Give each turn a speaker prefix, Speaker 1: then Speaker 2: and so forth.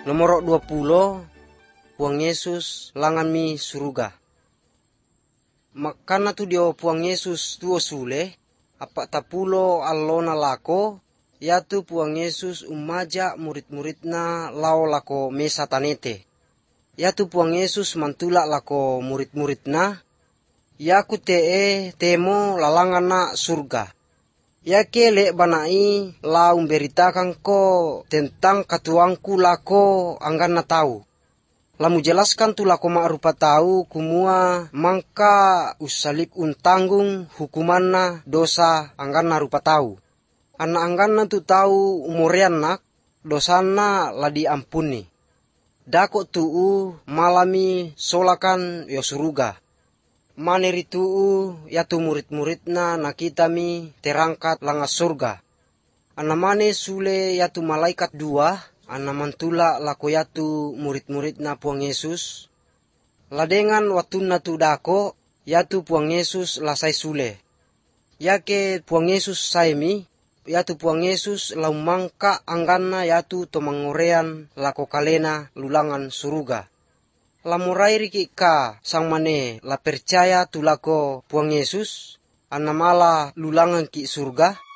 Speaker 1: Nomor 20, Puang Yesus langan mi suruga. Makana tu dio Puang Yesus tuo sule, apa tapulo allona lako, yatu Puang Yesus umaja murid-muridna lao lako mesa tanete. Yatu Puang Yesus mantula lako murid-muridna, yaku temo lalangan na surga. Yake le banai lau memberitakan ko tentang katuangku lako anggan na tahu. Lamu jelaskan tu lako ma'rupa tahu kumua mangka usalip untanggung hukumanna dosa anggan na rupa tahu. Anak anggan na tu tahu umurian nak dosanna la diampuni. Dako tuu malami solakan yo suruga. Maneri tuu yatu murid-muridna nakitami terangkat langa surga. Anamane sule yatu malaikat dua, anamantula lako yatu murid-muridna Puang Yesus. Ladengan watuna tu dako yatu Puang Yesus lasai sule. Yake Puang Yesus saimi, yatu Puang Yesus laumangka angganna yatu tomangorean lako kalena lulangan suruga. Lamurai riki ka sang mane la percaya tulako Puang Yesus, anamala lulangan ki surga.